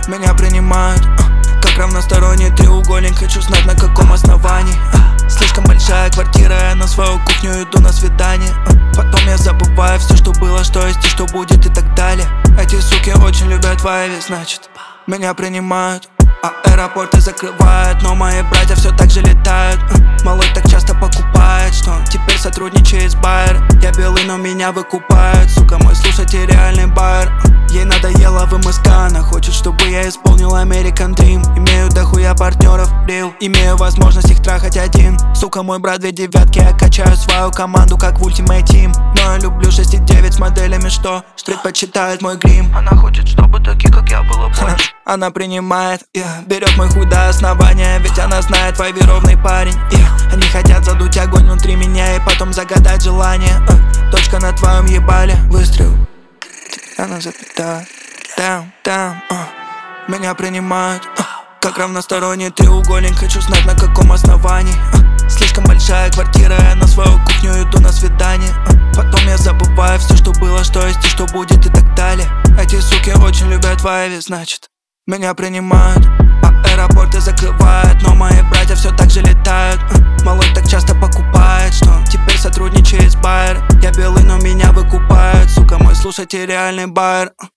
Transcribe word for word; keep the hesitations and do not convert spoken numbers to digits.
Меня принимают а, как равносторонний треугольник. Хочу знать, на каком основании. а, Слишком большая квартира, я на свою кухню иду на свидание. а, Потом я забываю все, что было, что есть и что будет и так далее. Эти суки очень любят вайви, значит меня принимают. А аэропорты закрывают, но мои братья все так же летают. Малой так часто покупает, что он теперь сотрудничает с Байер. Я белый, но меня выкупают. Сука, мой слушатель реальный байер. Ей надоело в МСК, она хочет, чтобы я исполнил American Dream. Имею дохуя партнеров, рил, имею возможность их трахать один. Сука, мой брат две девятки, я качаю свою команду как в Ultimate Team. Но я люблю шесть и девять с моделями, что предпочитает мой грим. Она хочет, чтобы такие, как я, было больше. Она принимает, yeah, берет мой хуй до основания, ведь она знает, вайви ровный парень, yeah. Они хотят задуть огонь внутри меня и потом загадать желание. uh, Точка на твоем ебале, выстрел. Она запятая, там, там, uh. Меня принимают uh, как равносторонний треугольник. Хочу знать, на каком основании. uh. Слишком большая квартира, я на свою кухню иду на свидание. uh. Потом я забываю все, что было, что есть и что будет и так далее. Эти суки очень любят вайви, значит меня принимают. А аэропорты закрывают, но мои братья все так же летают. Малой так часто покупает, что он теперь сотрудничает с Байер. Я белый, но меня выкупают. Сука, мой слушатель реальный байер.